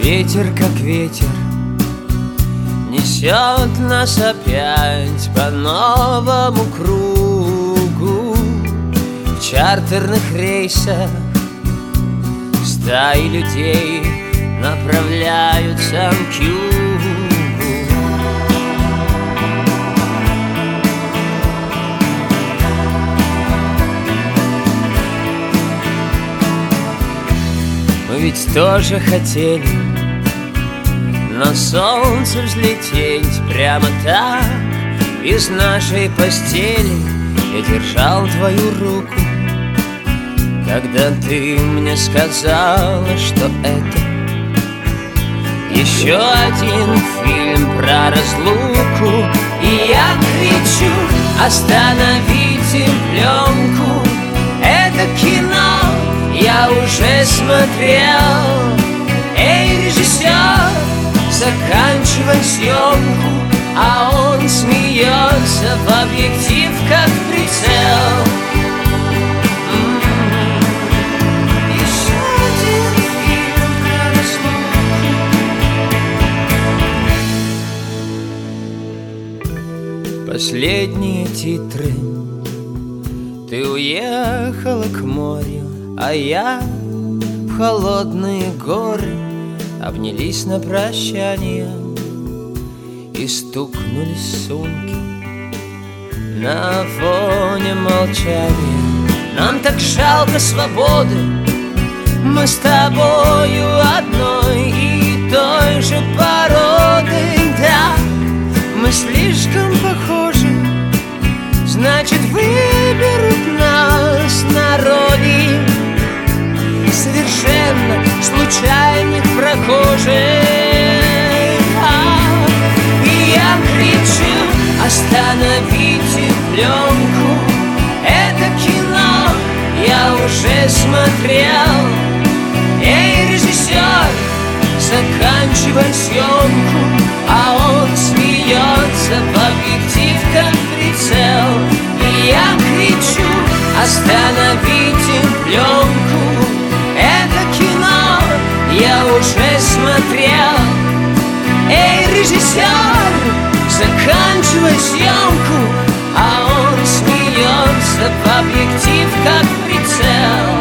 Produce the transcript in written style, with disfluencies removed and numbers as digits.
Ветер, как ветер, несет нас опять по новому кругу. В чартерных рейсах стаи людей направляются к югу. Мы ведь тоже хотели на солнце взлететь прямо так из нашей постели. Я держал твою руку, когда ты мне сказала, что это еще один фильм про разлуку. И я кричу: остановите пленку, это кино я уже смотрел. Эй, режиссер, заканчивай съемку. А он смеется в объектив, как прицел. Еще один фильм про разлуку. Последние титры. Ты уехала к морю, а я в холодные горы. Обнялись на прощание и стукнулись сумки на фоне молчания. Нам так жалко свободы, мы с тобою одной и той же породы. Да, мы слишком похожи, значит, выберут нас на роли совершенно случайных прохожих. И я кричу: остановите пленку, это кино я уже смотрел. Эй, режиссер, заканчивай съемку. А он смеется в объектив, как прицел. И я кричу: остановите пленку, это кино я уже смотрел. Эй, режиссер, заканчивай съемку. А он смеется в объектив, как прицел.